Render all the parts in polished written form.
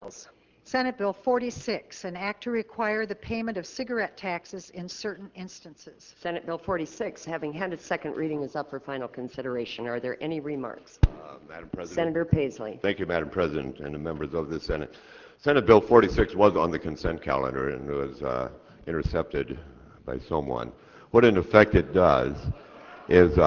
Senate Bill 46, an act to require the payment of cigarette taxes in certain instances. Senate Bill 46, having had its second reading, is up for final consideration. Are there any remarks? Madam President. Senator Paisley. Thank you, Madam President, and the members of the Senate. Senate Bill 46 was on the consent calendar and was intercepted by someone. What in effect it does is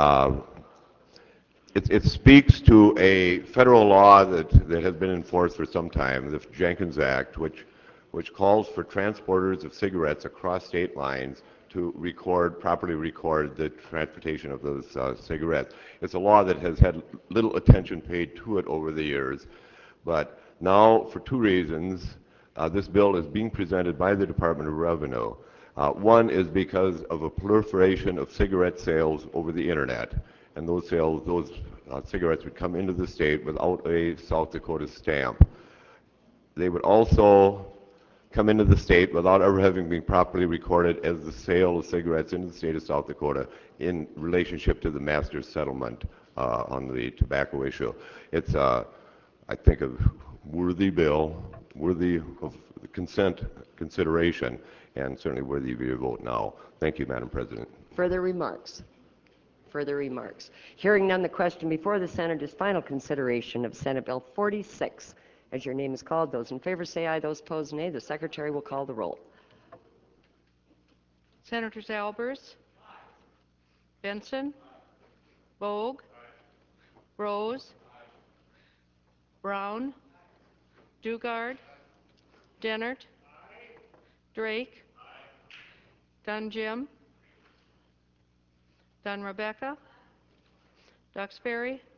it speaks to a federal law that has been enforced for some time, the Jenkins Act, which calls for transporters of cigarettes across state lines to properly record the transportation of those cigarettes. It's a law that has had little attention paid to it over the years, but now, for two reasons, this bill is being presented by the Department of Revenue. One is because of a proliferation of cigarette sales over the internet, and those cigarettes would come into the state without a South Dakota stamp. They would also come into the state without ever having been properly recorded as the sale of cigarettes into the state of South Dakota in relationship to the master settlement on the tobacco issue. It's, I think, a worthy bill, worthy of consent consideration, and certainly worthy of your vote now. Thank you, Madam President. Further remarks? Further remarks? Hearing none, the question before the Senate is final consideration of Senate Bill 46. As your name is called, those in favor say aye, those opposed nay. The Secretary will call the roll. Senators Albers, Benson, Bogue, Rose, Brown, Dugard, Dennert, Drake, Dunn Jim, Dunn Rebecca, Duxbury,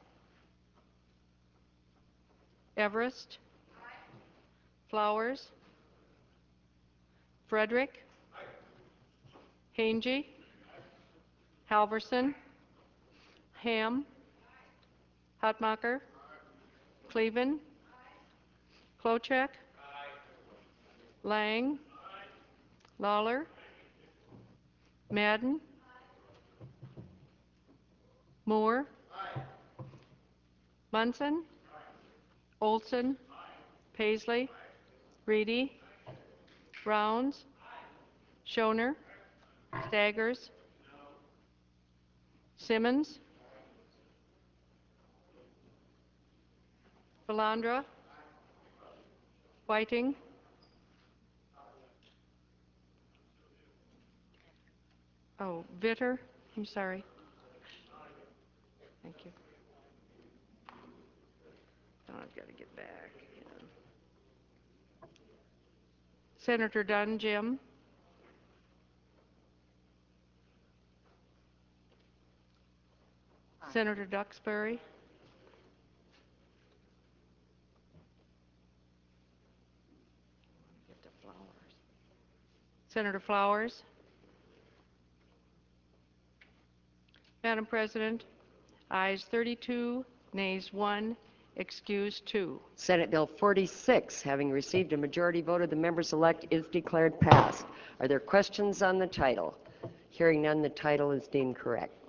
Everest, Flowers, Frederick, Hangy, Halverson, Ham, Hutmacher, Cleven, Klochek, Lang, Lawler, Madden, Moore, Munson, Olson, Paisley, Reedy, Rounds, Schoner, Staggers, Simmons, Valandra, Whiting, Vitter, I'm sorry. Thank you. Now I've got to get back. Yeah. Senator Dunn Jim. Senator Duxbury. Get to Flowers. Senator Flowers. Madam President, ayes 32, nays 1, excused 2. Senate Bill 46, having received a majority vote of the members elect, is declared passed. Are there questions on the title? Hearing none, the title is deemed correct.